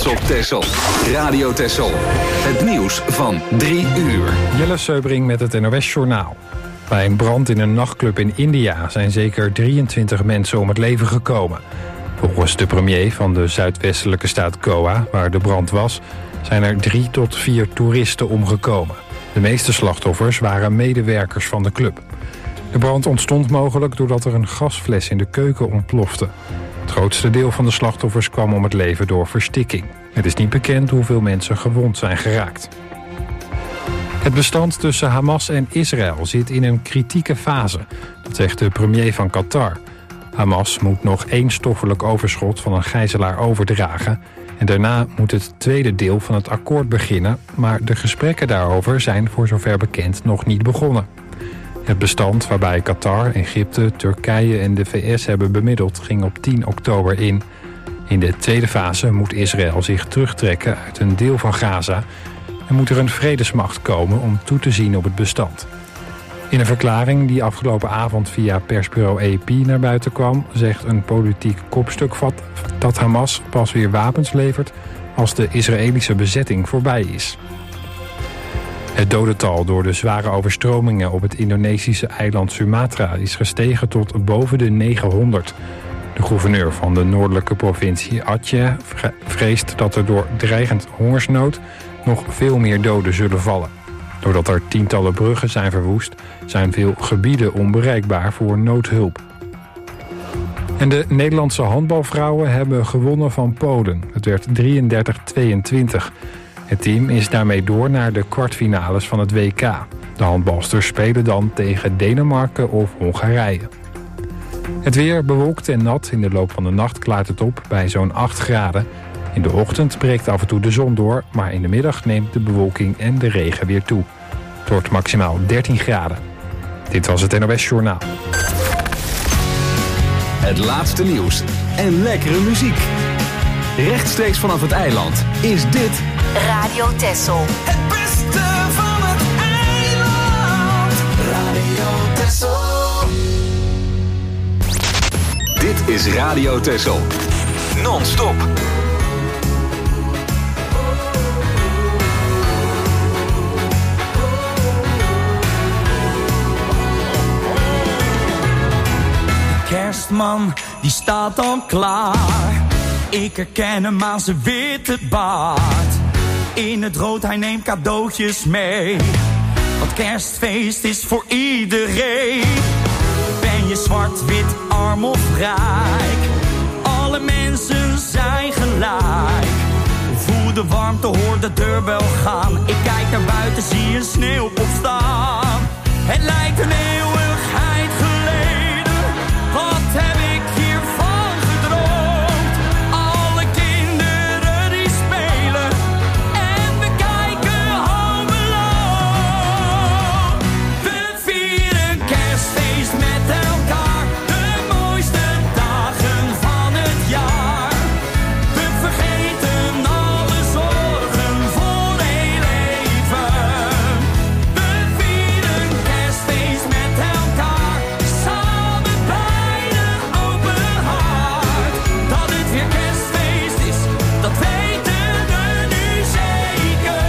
op Texel. Radio Texel. Het nieuws van 3 uur. Jelle Seubring met het NOS-journaal. Bij een brand in een nachtclub in India zijn zeker 23 mensen om het leven gekomen. Volgens de premier van de zuidwestelijke staat Goa, waar de brand was, zijn er 3 tot 4 toeristen omgekomen. De meeste slachtoffers waren medewerkers van de club. De brand ontstond mogelijk doordat er een gasfles in de keuken ontplofte. Het grootste deel van de slachtoffers kwam om het leven door verstikking. Het is niet bekend hoeveel mensen gewond zijn geraakt. Het bestand tussen Hamas en Israël zit in een kritieke fase. Dat zegt de premier van Qatar. Hamas moet nog 1 stoffelijk overschot van een gijzelaar overdragen. En daarna moet het tweede deel van het akkoord beginnen. Maar de gesprekken daarover zijn voor zover bekend nog niet begonnen. Het bestand waarbij Qatar, Egypte, Turkije en de VS hebben bemiddeld ging op 10 oktober in. In de tweede fase moet Israël zich terugtrekken uit een deel van Gaza en moet er een vredesmacht komen om toe te zien op het bestand. In een verklaring die afgelopen avond via persbureau AP naar buiten kwam, zegt een politiek kopstuk dat Hamas pas weer wapens levert als de Israëlische bezetting voorbij is. Het dodental door de zware overstromingen op het Indonesische eiland Sumatra is gestegen tot boven de 900. De gouverneur van de noordelijke provincie Aceh vreest dat er door dreigend hongersnood nog veel meer doden zullen vallen. Doordat er tientallen bruggen zijn verwoest, zijn veel gebieden onbereikbaar voor noodhulp. En de Nederlandse handbalvrouwen hebben gewonnen van Polen. Het werd 33-22. Het team is daarmee door naar de kwartfinales van het WK. De handbalsters spelen dan tegen Denemarken of Hongarije. Het weer bewolkt en nat. In de loop van de nacht klaart het op bij zo'n 8 graden. In de ochtend breekt af en toe de zon door, maar in de middag neemt de bewolking en de regen weer toe. Het wordt maximaal 13 graden. Dit was het NOS Journaal. Het laatste nieuws en lekkere muziek. Rechtstreeks vanaf het eiland is dit Radio Texel. Het beste van het eiland. Radio Texel. Dit is Radio Texel. Non-stop. Kerstman, die staat al klaar. Ik herken hem aan zijn witte baard. In het rood, hij neemt cadeautjes mee. Want kerstfeest is voor iedereen. Ben je zwart, wit, arm of rijk? Alle mensen zijn gelijk. Voel de warmte, hoor de deurbel gaan. Ik kijk naar buiten, zie een sneeuwpop staan. Het lijkt een eeuwigheid geleden. Wat heb ik hiervan gedroomd? Alle kinderen die spelen. En we kijken Home Alone. We vieren kerstfeest met elkaar. De mooiste dagen van het jaar. We vergeten alle zorgen voor heel even. We vieren kerstfeest met elkaar. Samen bij de open hart. Dat het weer kerstfeest is, dat weten we nu zeker.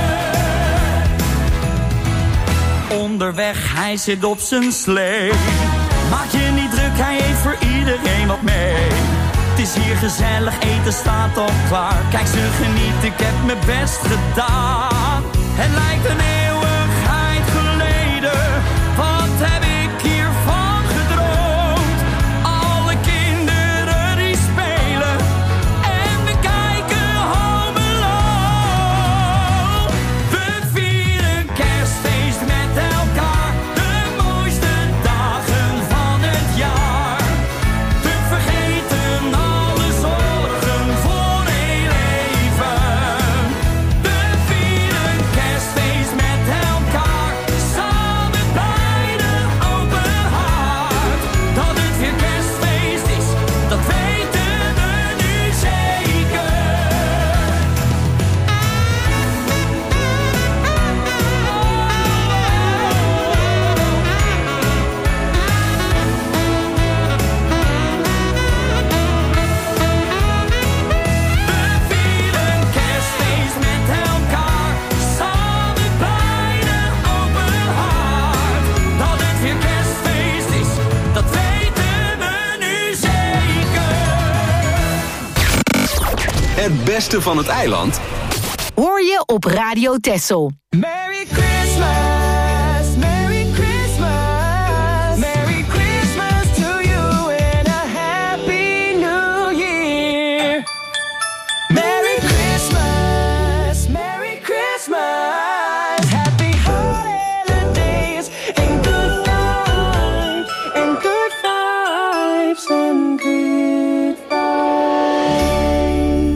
Onderweg, hij zit op zijn slee. Maak je niet druk, hij heeft voor iedereen wat mee. Het is hier gezellig, eten staat al klaar. Kijk, ze genieten, ik heb mijn best gedaan. Het lijkt een eeuwigheid geleden. Wat heb ik hiervan gedroomd? Alle kinderen die spelen. En we kijken Home Alone. We vieren kerstfeest met elkaar. De mooiste dagen van het jaar. We vergeten alle zorgen voor heel even. We vieren kerstfeest met Het beste van het eiland hoor je op Radio Texel. Merry Christmas, Merry Christmas, Merry Christmas to you and a Happy New Year. Merry Christmas, Merry Christmas, Happy Holidays and good vibes and good vibes and good vibes.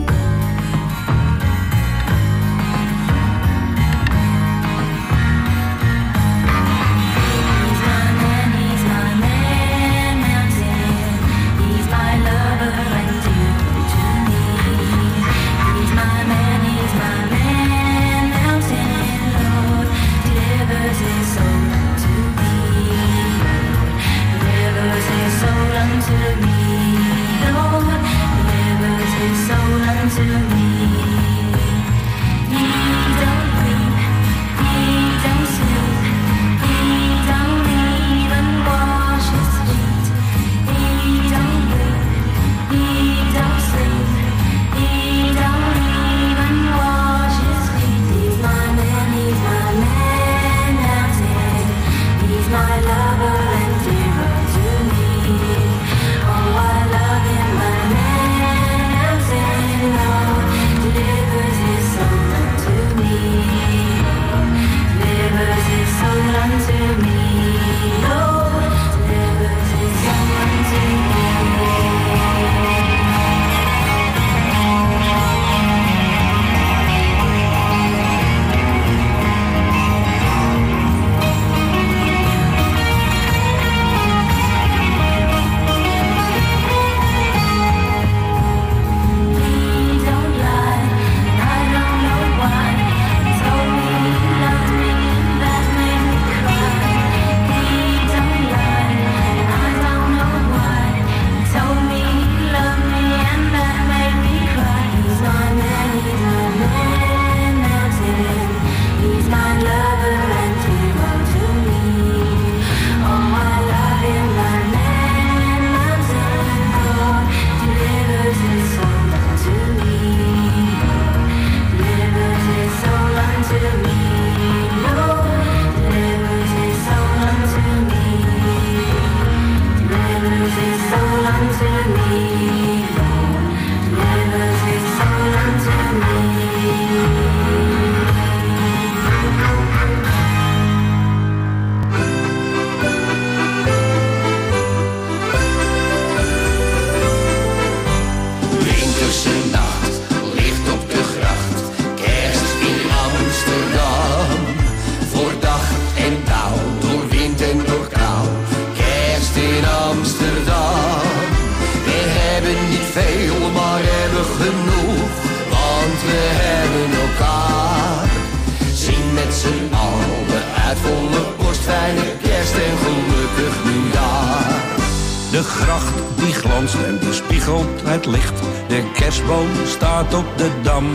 De gracht die glanst en die spiegelt het licht. De kerstboom staat op de dam.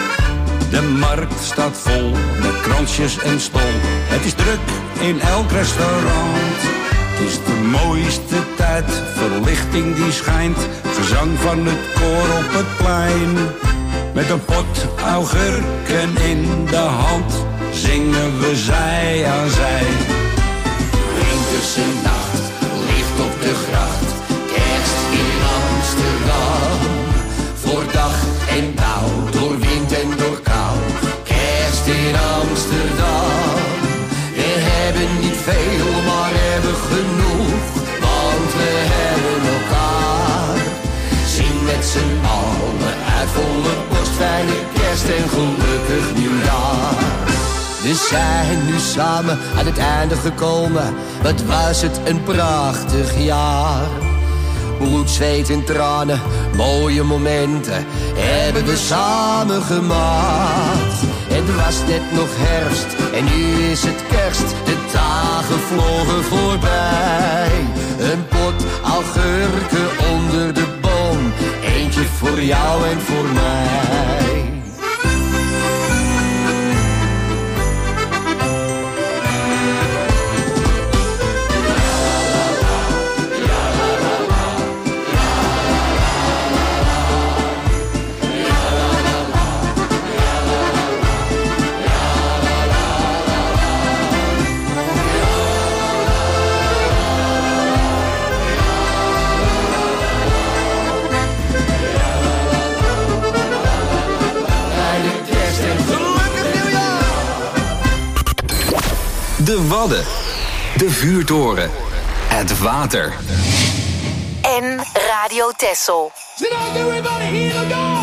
De markt staat vol met kransjes en stol. Het is druk in elk restaurant. Het is de mooiste tijd, verlichting die schijnt. Gezang van het koor op het plein. Met een pot augurken in de hand zingen we zij aan zij. Winterse nacht, licht op de gracht, kerst in Amsterdam. Voor dag en dauw, door wind en door kou, kerst in Amsterdam. We hebben niet veel, maar hebben genoeg, want we hebben elkaar. Zing met z'n allen uit volle borst, fijne kerst en gelukkig nieuwjaar. We zijn nu samen aan het einde gekomen. Wat was het een prachtig jaar. Bloed, zweet en tranen, mooie momenten hebben we samen gemaakt. Het was net nog herfst en nu is het kerst. De dagen vlogen voorbij. Een pot augurken onder de boom. Eentje voor jou en voor mij. De Wadden. De vuurtoren. Het water. En Radio Texel. Sit down, everybody, here we go!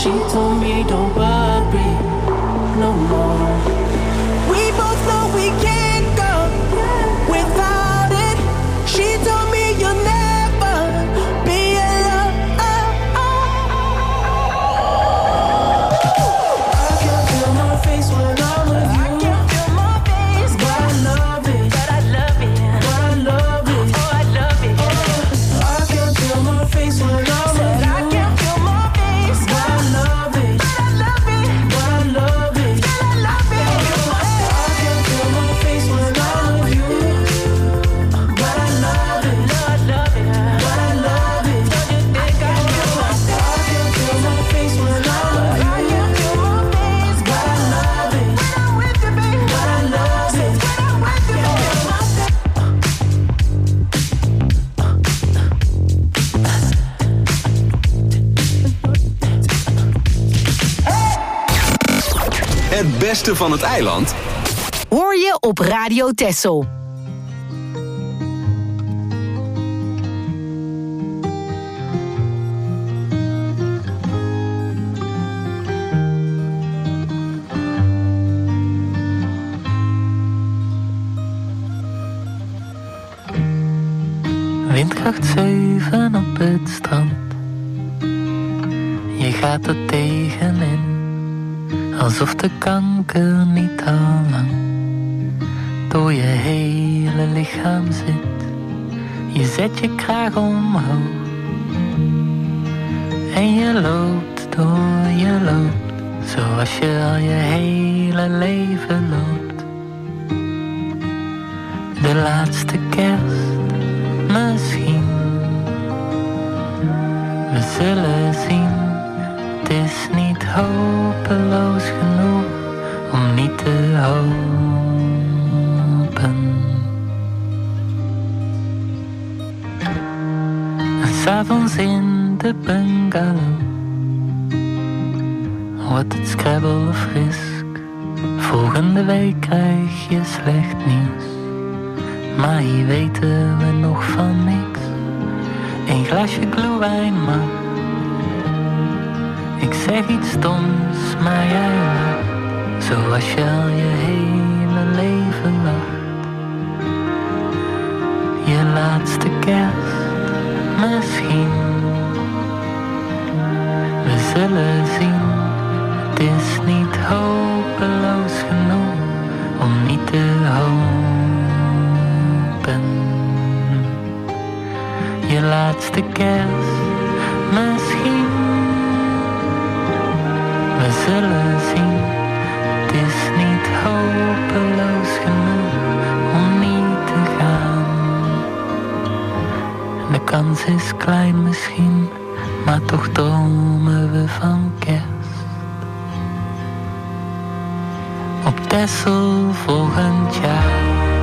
She told me don't worry no more. We both know we can't go without it. She told me you'll never be alone. I can feel my face when I'm with you. I can feel my face, but I love it. But I love it. But I love it. Oh, I love it. I can feel my face when I'm with you. I can feel my face, but I love it. But I love it. But I love it. But I love it. I can feel my face when I'm with you. But I love it. Lord, love it. But I love it. Don't you think I feel my face? I can feel my face when I'm with you. I can feel my face, But I love it. when I'm with you, baby. But I love it. When I'm with you, Het beste van het eiland Hoor je op Radio Texel. Windkracht 7 op het strand. Je gaat er tegenin, alsof de kanker niet al lang door je hele lichaam zit. Je zet je kraag omhoog en je loopt door je loopt, zoals je al je hele leven loopt. De laatste kerst misschien, we zullen zien. Het is niet hopeloos genoeg om niet te hopen. En 's avonds in de bungalow wordt het Scrabble of Risk. Volgende week krijg je slecht nieuws, maar hier weten we nog van niks. Een glasje glühwein mag. Ik zeg iets stoms, maar jij lacht, zoals je al je hele leven lacht. Je laatste kerst, misschien. We zullen zien, het is niet hopeloos genoeg om niet te hopen. Je laatste kerst, misschien. We zullen zien, het is niet hopeloos genoeg om niet te gaan. En de kans is klein misschien, maar toch dromen we van kerst. Op Texel volgend jaar.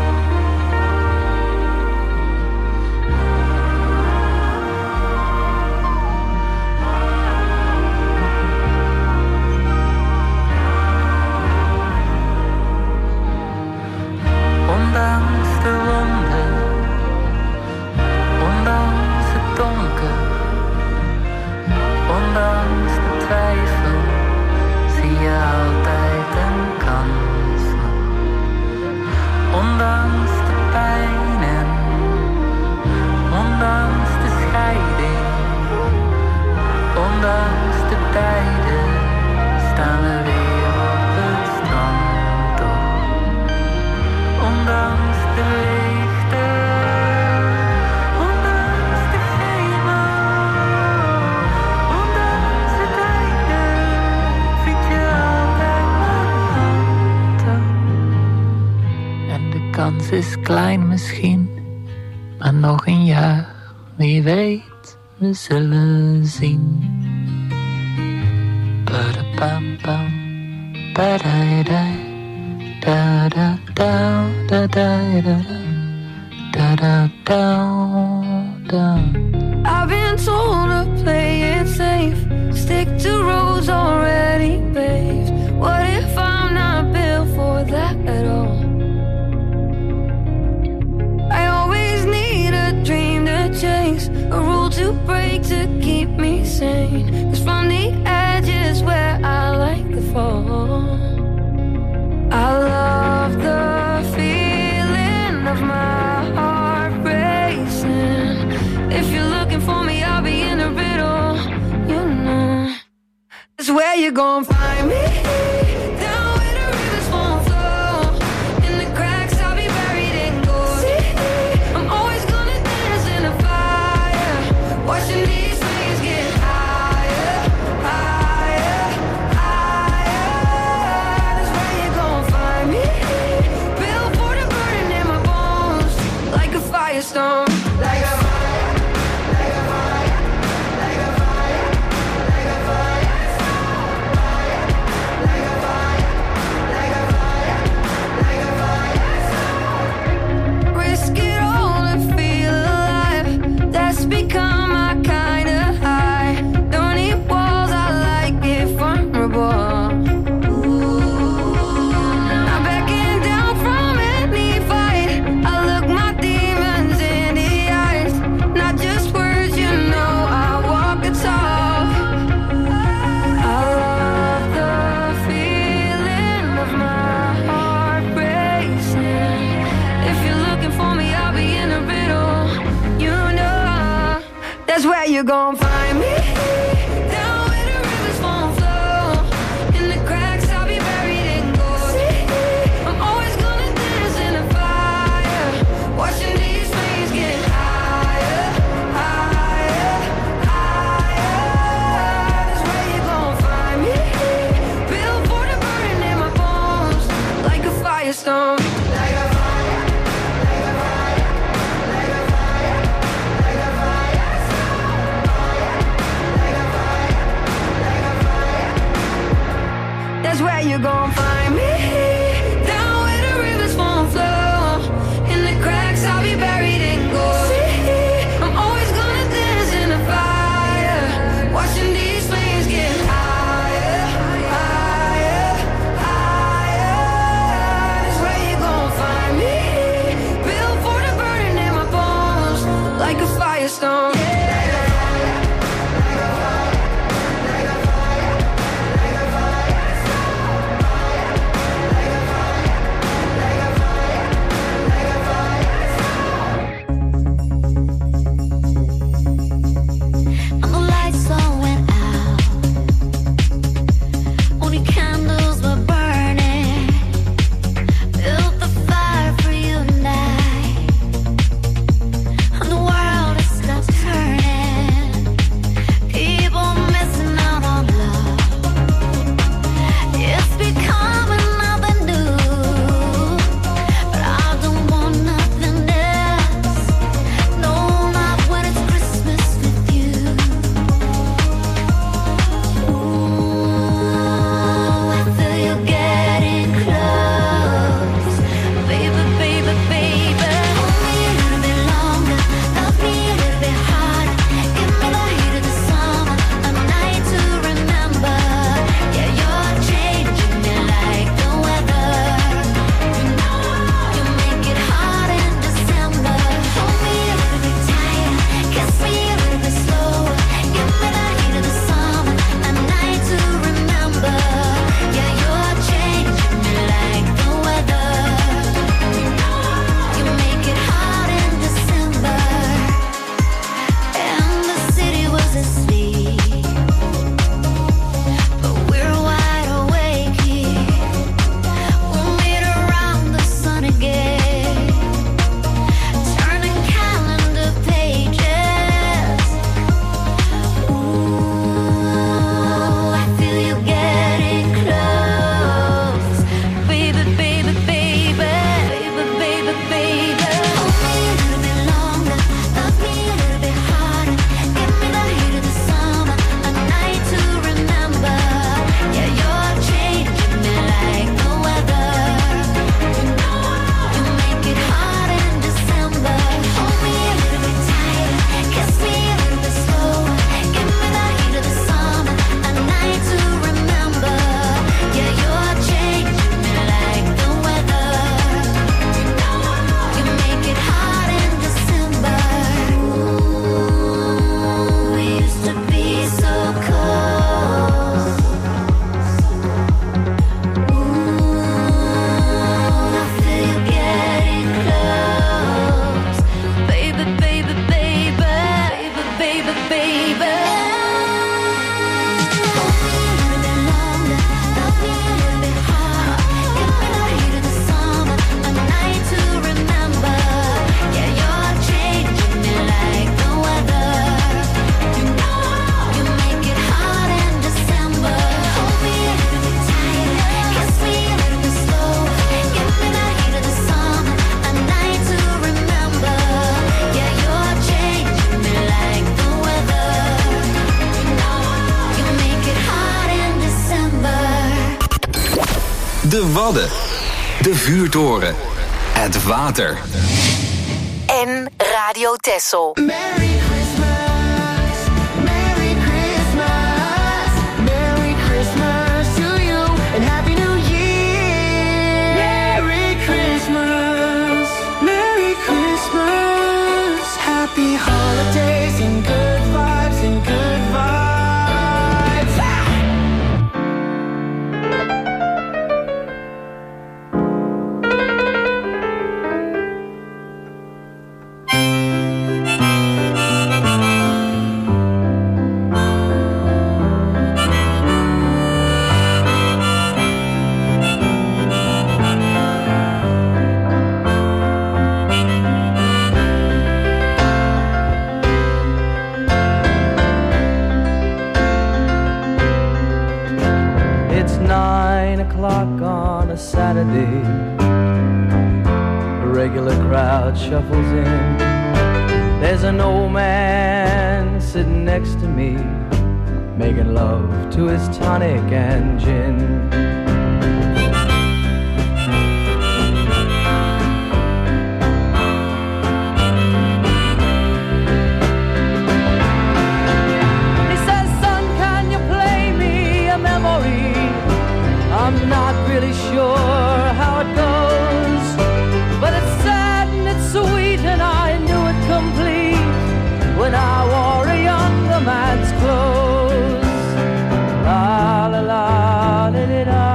Is klein misschien, maar nog een jaar, wie weet, we zullen zien. Ba-da-bam-bam, ba-da-da, da-da-da, da-da-da, da-da-da. I've been told to play it safe, stick to roads already paved. What if I'm not built for that at all? Chase, a rule to break to keep me sane. 'Cause from the edges fall. I love the feeling of my heart racing. If you're looking for me, I'll be in the riddle. You know, that's where you're gonna find me. Down where the rivers won't flow. In the cracks, I'll be buried in gold. See, I'm always gonna dance in the fire, watching these flames get higher, higher, higher. That's where you're gonna find me. Built for the burning in my bones, like a firestone, like a fire, like a fire, like a fire, like a fire, like a fire, like a fire, like a fire. Risk it all to feel alive. That's become my kind of high. Don't need walls, I like it vulnerable. I'm backing down from any fight. I look my demons in the eyes. Not just words, you know, I walk the talk. I love the feeling of my heart racing. If you're looking for me, I'll be in the riddle. You know, that's where you're gonna find me. Down where the rivers won't flow. In the cracks, I'll be buried in gold. I'm always gonna dance in the fire, watching these flames get higher, higher, higher. That's where you're gonna find me. Built for the burning in my bones, like a firestone, like a fire, like a fire, like a fire, like a fire, like a fire, like De Wadden. De Vuurtoren. Het water. En Radio Texel. Merry Christmas, Merry Christmas, Merry Christmas to you, and Happy New Year. Merry Christmas, Merry Christmas, Happy holidays and good vibes and good vibes. Saturday, a regular crowd shuffles in. There's an old man sitting next to me, making love to his tonic and gin. He says, son, can you play me a memory? I'm not really sure how it goes, but it's sad and it's sweet, and I knew it complete when I wore a younger man's clothes. La la la li li da,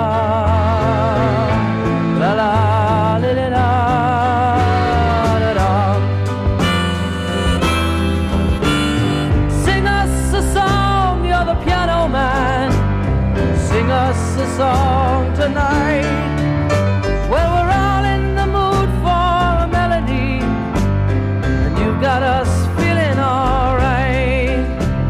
la la li li da da da. Sing us a song, you're the piano man. Sing us a song tonight. Well, we're all in the mood for a melody, and you've got us feeling alright.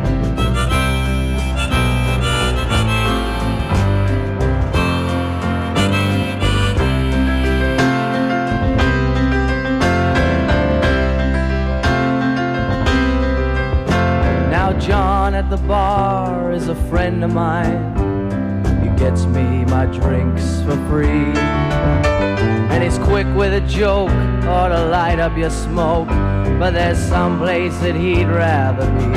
Now John at the bar is a friend of mine. Gets me my drinks for free, and he's quick with a joke or to light up your smoke, but there's some place that he'd rather be.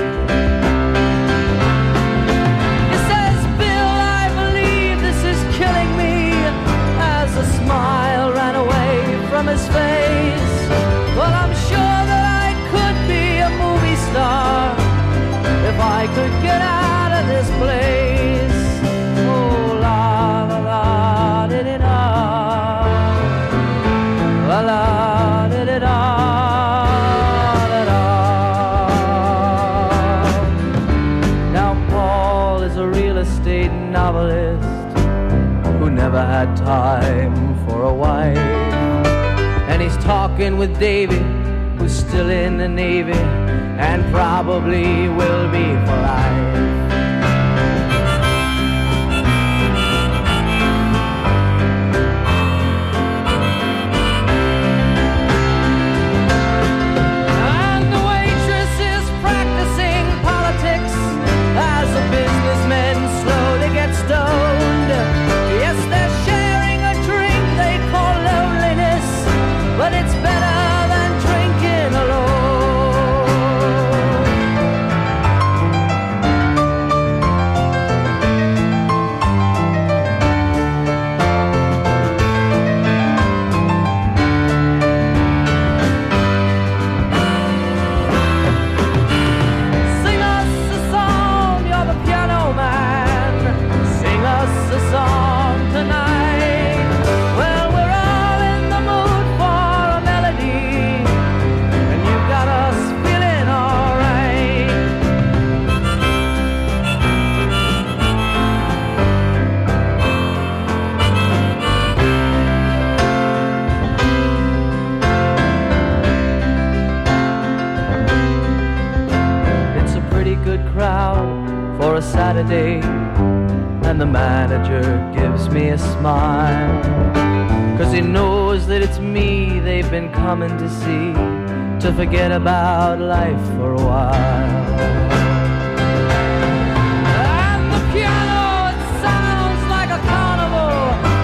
He says, Bill, I believe this is killing me, as a smile ran away from his face. Well, I'm sure that I could be a movie star if I could get out of this place. La la da da da da. Now Paul is a real estate novelist who never had time for a wife, and he's talking with Davy, who's still in the Navy and probably will be for life. Stoned. Yes, they're sharing a drink they call loneliness, but it's better than drinking alone. Sing us a song, you're the piano man. A song tonight. Well, we're all in the mood for a melody, and you've got us feeling alright. It's a pretty good crowd for a Saturday, and the manager gives me a smile, 'cause he knows that it's me they've been coming to see, to forget about life for a while. And the piano, it sounds like a carnival,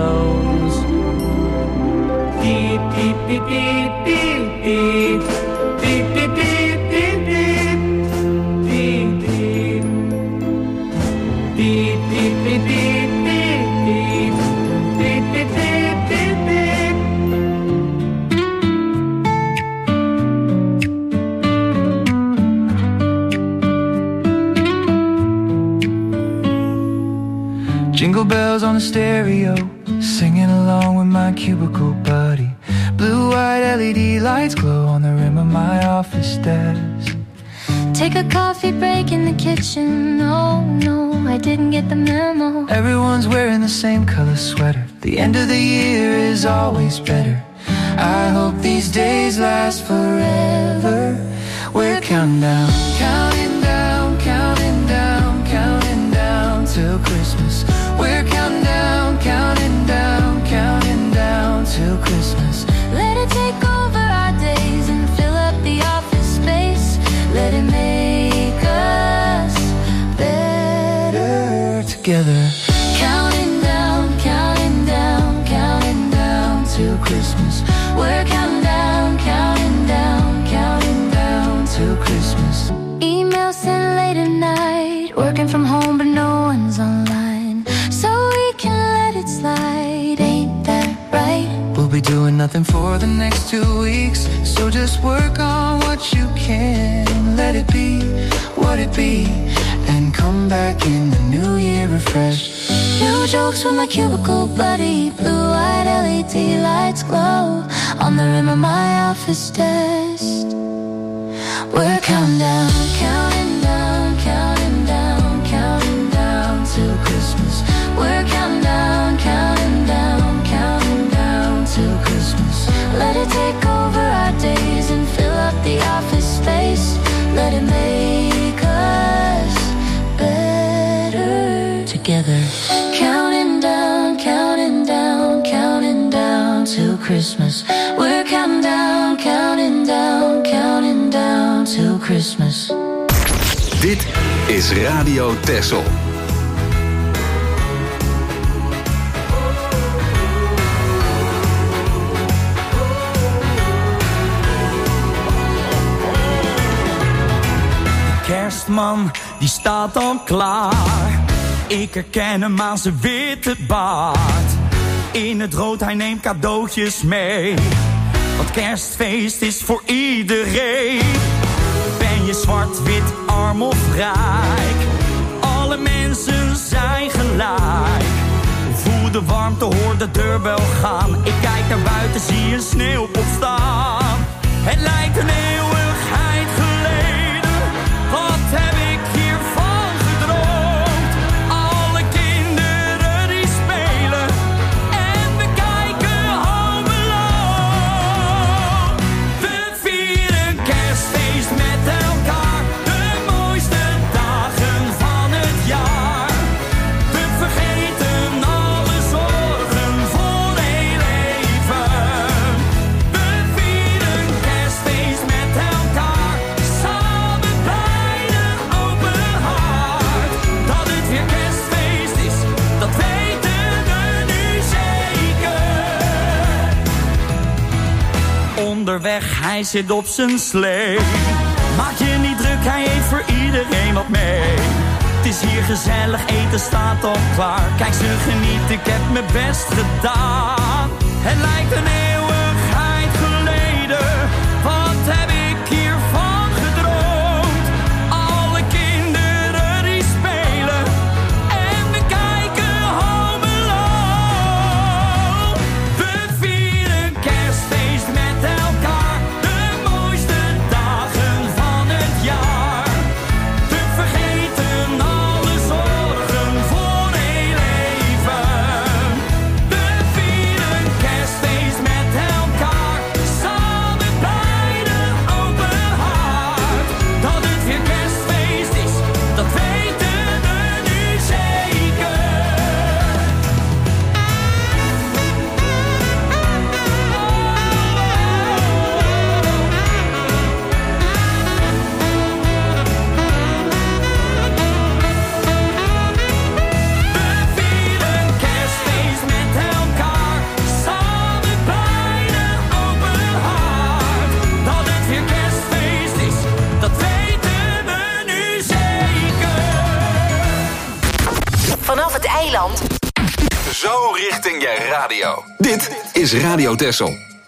Jingle bells on the stereo, singing along with my cubicle buddy. Blue-white LED lights glow on the rim of my office desk. Take a coffee break in the kitchen. Oh no, I didn't get the memo. Everyone's wearing the same color sweater. The end of the year is always better. I hope these days last forever. We're counting down, counting down, counting down, counting down till Christmas. We're counting down, counting down, counting down till Christmas. Let it take over our days and fill up the office space. Let it make us better together. Counting down, counting down, counting down till Christmas. We're counting down, counting down, counting down till Christmas. Email sent late at night, working from home but no one's online. So we can let it slide, ain't that right? We'll be doing nothing for the next 2 weeks, so just work on what you can. Let it be what it be, and come back in the new year refreshed. New jokes with my cubicle buddy. Blue-white LED lights glow on the rim of my office desk. We're counting down, counting down, counting down, counting down till Christmas. We're counting down, counting down, counting down till Christmas. Let it take over our days and fill up the office space. Let it make us better together. Counting down, counting down, counting down till Christmas. We're counting down, counting down, counting down till Christmas. Dit is Radio Texel. Kerstman, die staat al klaar. Ik herken hem aan zijn witte baard. In het rood, hij neemt cadeautjes mee. Want kerstfeest is voor iedereen. Ben je zwart, wit, arm of rijk? Alle mensen zijn gelijk. Voel de warmte, hoor de deurbel gaan. Ik kijk naar buiten, zie een sneeuwpop staan. Het lijkt een eeuwigheid geleden. Wat heb ik hiervan gedroomd? Alle kinderen die spelen en we kijken Home Alone. We vieren kerstfeest met elkaar, de mooiste dagen van het jaar. We vergeten alle zorgen voor heel even. We vieren kerstfeest met elkaar, samen bij de open haard. Dat het weer kerstfeest is, dat weten we nu zeker. Onderweg, hij zit op zijn slee. Maak je niet druk, hij heeft voor iedereen wat mee. Het is hier gezellig, eten staat al klaar. Kijk, ze genieten, ik heb mijn best gedaan. Het lijkt een eeuwigheid geleden. Wat heb ik hiervan gedroomd? Alle kinderen die spelen en we kijken Home Alone. We vieren kerstfeest met elkaar, de mooiste dagen van het jaar. We vergeten alle zorgen voor heel even. We vieren kerstfeest met elkaar, samen bij de Eiland. Zo richting je radio. Dit is Radio Texel.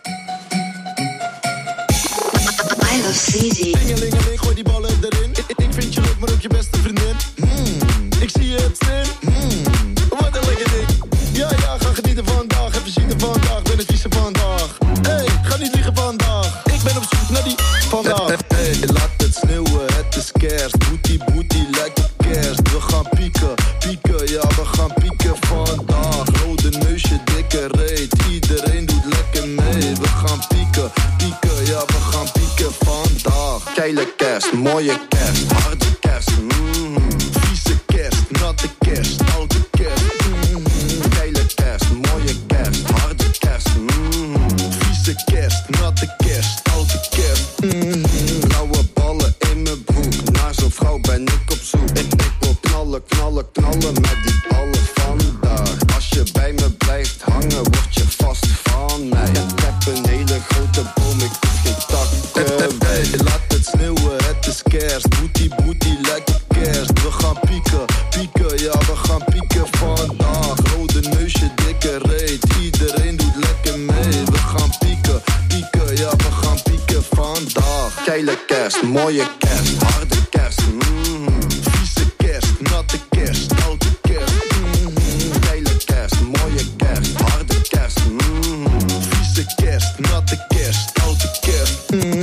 I love CZ. Dingelingeling, gooi die ballen erin. Ik vind je leuk, maar ook je beste vriendin. Ik zie je het slim. Wat een lekker ding. Ja, ga genieten vandaag. Even zitten vandaag, ben het vieze vandaag. Hey, ga niet liegen vandaag. Ik ben op zoek naar die vandaag. Hey, laat het sneeuwen, het is kerst. Boetie, lijkt op kerst. We gaan pieken, ja, we gaan pieken vandaag. Rode neusje, dikke reet. Iedereen doet lekker mee. We gaan pieken, ja, we gaan pieken vandaag. Keile kerst, mooie kerst, harde kerst. Vieze kerst, natte kerst, oude kerst. Keile kerst, mooie kerst, harde kerst. Vieze kerst, natte kerst, oude kerst. Blauwe ballen in mijn broek, naar zo'n vrouw ben ik op zoek. Ik wil knallen met die ballen vandaag. Als je bij me blijft hangen, word je vast van mij. Ik heb een hele grote boom, ik hoef geen takken bij. Laat het sneeuwen, het is kerst. Boetie, lijkt op kerst. We gaan pieken, ja, we gaan pieken vandaag. Rode neusje, dikke reet. Iedereen doet lekker mee. We gaan pieken, ja, we gaan pieken vandaag. Keile kerst, mooie kerst, harde kerst. Vieze kerst, natte kerst, oude kerst. Keile kerst, mooie kerst, harde kerst. Vieze kerst, natte kerst, oude kerst.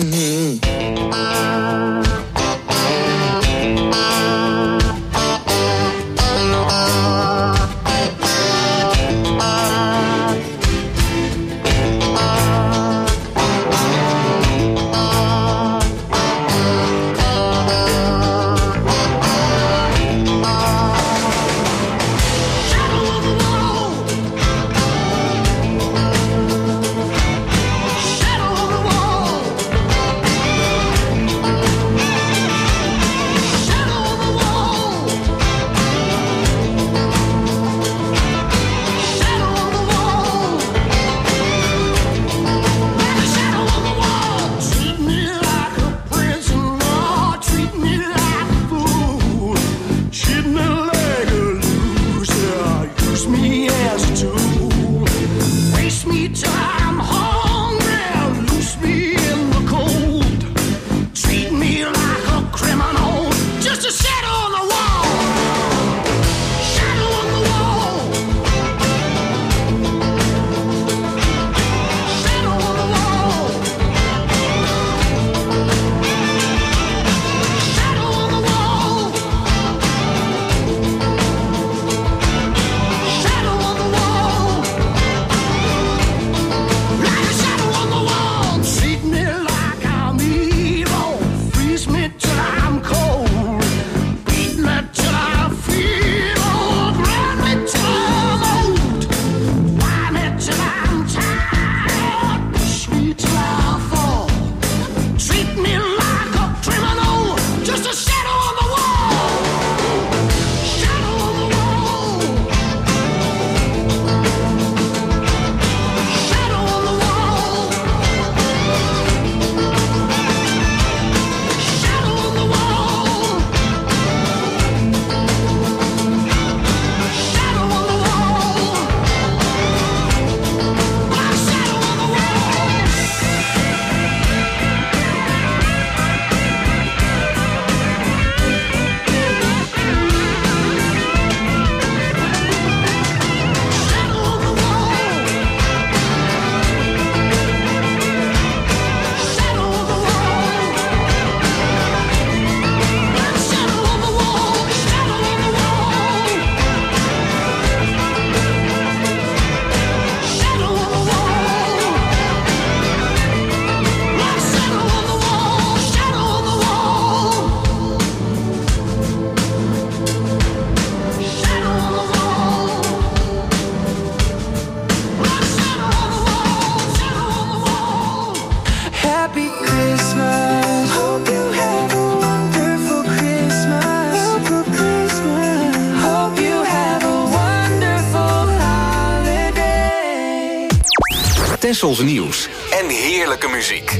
Tessels nieuws en heerlijke muziek.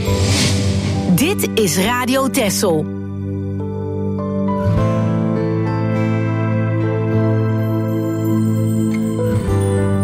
Dit is Radio Texel.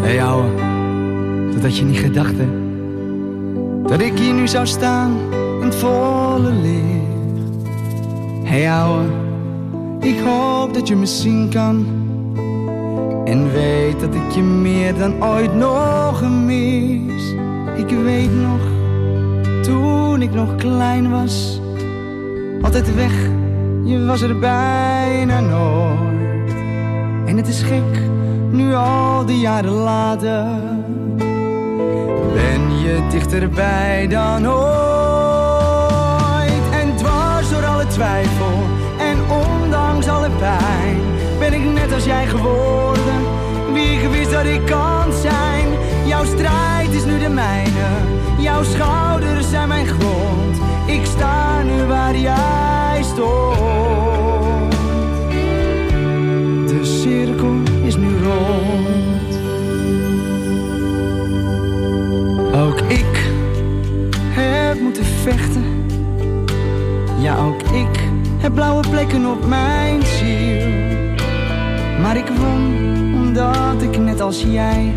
Hey ouwe, dat had je niet gedacht hè. Dat ik hier nu zou staan in het volle licht. Hey ouwe, ik hoop dat je me zien kan. En weet dat ik je meer dan ooit nog mis. Ik weet nog, toen ik nog klein was. Altijd weg, je was er bijna nooit. En het is gek, nu al die jaren later. Ben je dichterbij dan ooit. En dwars door alle twijfel en ondanks alle pijn ben ik net als jij geworden, wie ik wist dat ik kan zijn. Jouw strijd is nu de mijne, jouw schouders zijn mijn grond. Ik sta nu waar jij stond. De cirkel is nu rond. Ook ik heb moeten vechten. Ja, ook ik heb blauwe plekken op mijn ziel. Maar ik won omdat ik net als jij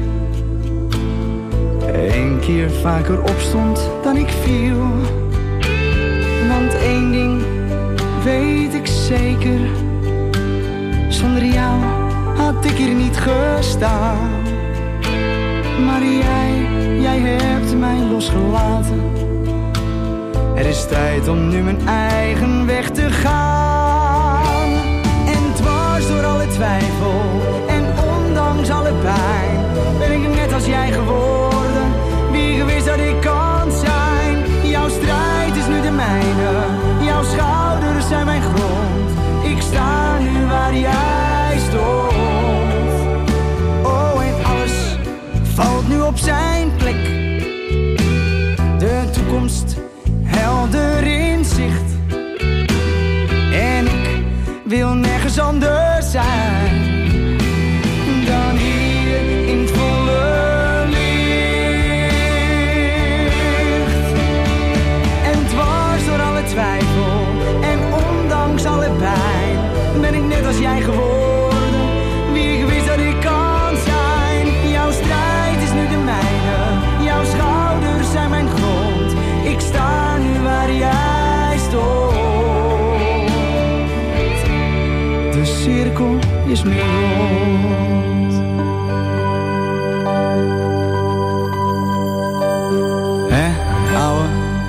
1 keer vaker opstond dan ik viel. Want 1 ding weet ik zeker, zonder jou had ik hier niet gestaan. Maar jij hebt mij losgelaten. Er is tijd om nu mijn eigen weg te gaan. En dwars door alle twijfel en ondanks alle pijn ben ik net als jij geworden, wie gewist dat ik kan zijn. Jouw strijd is nu de mijne, jouw schouders zijn mijn grond. Ik sta nu waar jij stond. Oh, en alles valt nu op zijn plek. De toekomst helder in zicht. En ik wil nergens anders zijn dan hier in het volle licht. En dwars door alle twijfel en ondanks alle pijn ben ik net als jij geworden, wie ik wist dat ik kan zijn. Jouw strijd is nu de mijne, jouw schouders zijn mijn grond. Ik sta nu waar jij stond. De cirkel is nu rond. Hè, ouwe?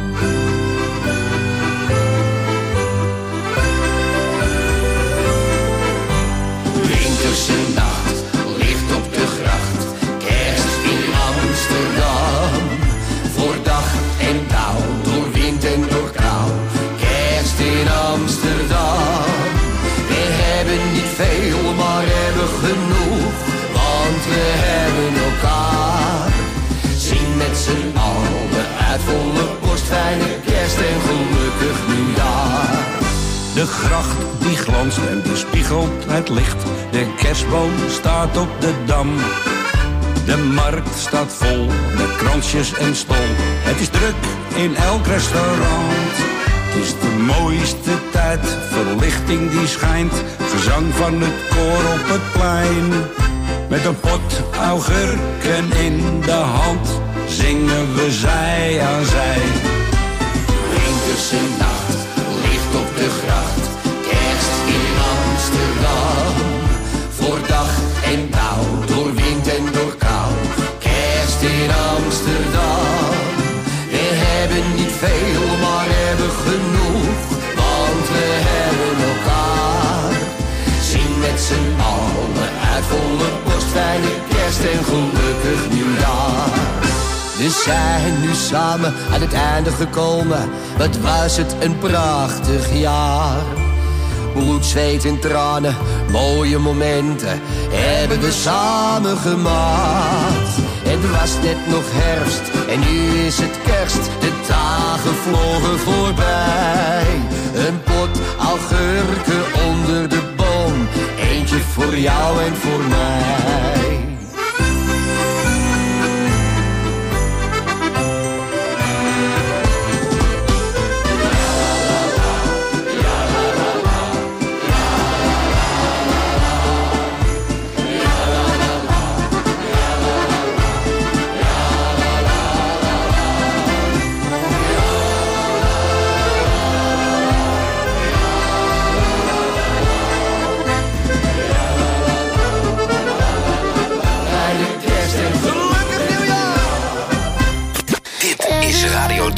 Winterse nacht, licht op de gracht, kerst in Amsterdam. Voor dag en dauw, door wind en door kou, kerst in Amsterdam. We hebben niet veel, maar hebben genoeg, want we hebben elkaar. Zing met z'n allen uit volle borst, fijne kerst en gelukkig nieuwjaar. De gracht die glanst en die spiegelt het licht. De kerstboom staat op de dam. De markt staat vol met kransjes en stol. Het is druk in elk restaurant. Het is de mooiste tijd, verlichting die schijnt. Gezang van het koor op het plein. Met een pot augurken in de hand zingen we zij aan zij. Winterse nacht, licht op de gracht, kerst in Amsterdam. Voor dag en dauw, door wind en door kou, kerst in Amsterdam. We hebben niet veel, maar hebben genoeg, want we hebben elkaar. Zing met z'n allen uit volle borst, fijne kerst en gelukkig nieuwjaar. We zijn nu samen aan het einde gekomen, wat was het een prachtig jaar. Bloed, zweet en tranen, mooie momenten hebben we samen gemaakt. Het was net nog herfst en nu is het kerst, de dagen vlogen voorbij. Een pot augurken onder de boom, eentje voor jou en voor mij.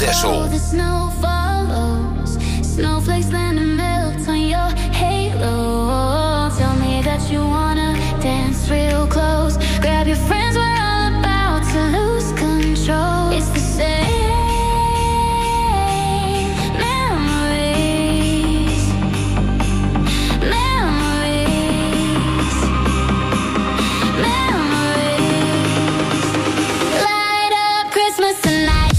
Texel. The snow follows, snowflakes land and melt on your halo. Tell me that you wanna dance real close. Grab your friends, we're all about to lose control. It's the same memories, memories, memories. Light up Christmas tonight.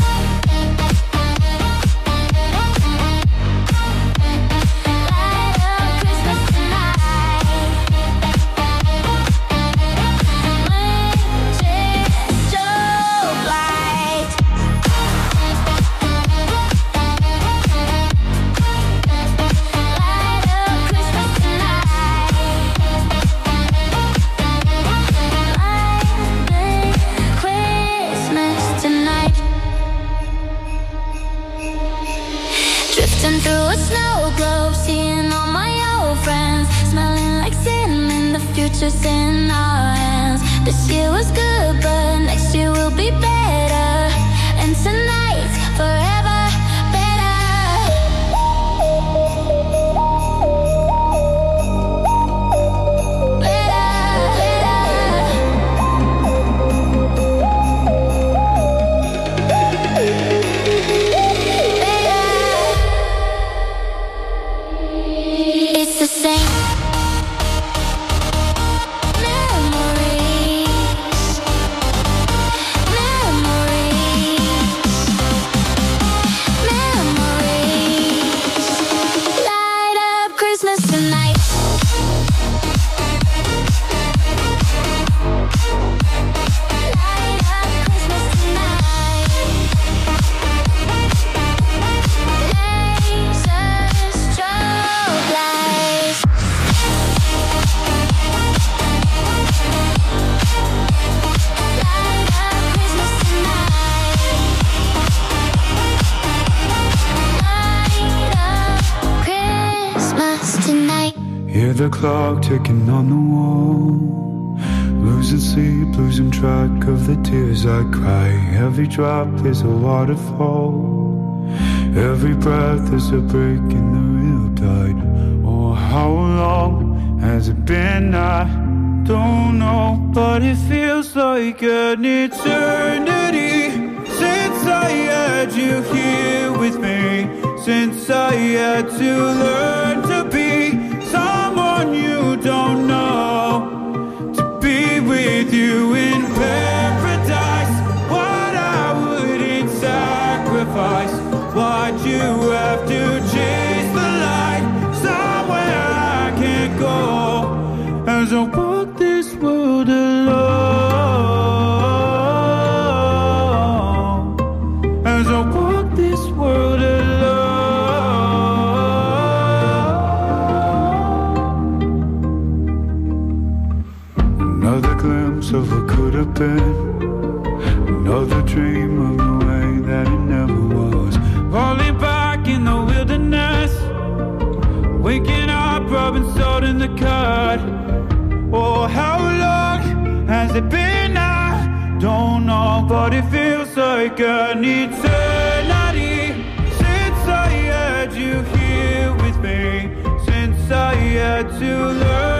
Drifting through a snow globe, seeing all my old friends, smelling like cinnamon. The future's in our hands. This year was good, but next year will be better. And tonight's forever better. It's the same memories, memories, memories. Light up Christmas tonight. Light up Christmas tonight. Lasers, strobe lights. Light up Christmas tonight. Light up Christmas tonight. Hear the clock ticking on the wall. Losing sleep, losing track of the tears I cry. Every drop is a waterfall. Every breath is a break in the real tide. Oh, how long has it been? I don't know, but it feels like an eternity since I had you here with me. Since I had to learn to be someone you don't know. To be with you in paradise. What I wouldn't sacrifice. Why'd you have to chase the light somewhere I can't go? As I walk this world alone. As I walk this world alone. Another glimpse of what could have been. Another dream of the way that it never was. Falling back in the wilderness. Waking up, rubbing salt in the cut. Oh, how long has it been? I don't know, but it feels like an eternity since I had you here with me. Since I had to learn